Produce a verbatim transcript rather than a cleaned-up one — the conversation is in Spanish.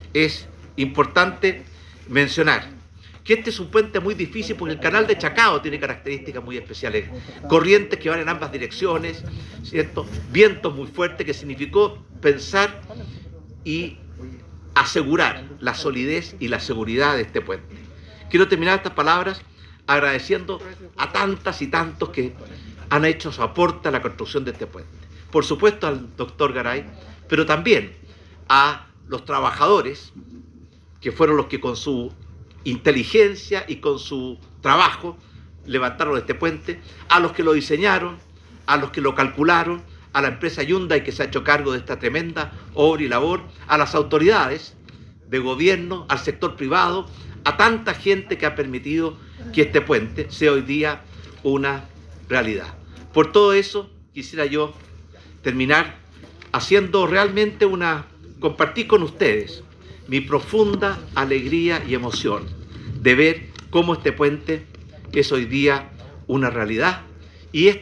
es importante mencionar que este es un puente muy difícil porque el canal de Chacao tiene características muy especiales, corrientes que van en ambas direcciones, ¿cierto? Vientos muy fuertes, que significó pensar y asegurar la solidez y la seguridad de este puente. Quiero terminar estas palabras agradeciendo a tantas y tantos que han hecho su aporte a la construcción de este puente. Por supuesto al doctor Garay, pero también a los trabajadores, que fueron los que con su inteligencia y con su trabajo levantaron este puente, a los que lo diseñaron, a los que lo calcularon, a la empresa Hyundai que se ha hecho cargo de esta tremenda obra y labor, a las autoridades de gobierno, al sector privado, a tanta gente que ha permitido que este puente sea hoy día una realidad. Por todo eso quisiera yo terminar haciendo realmente una, compartir con ustedes mi profunda alegría y emoción de ver cómo este puente es hoy día una realidad y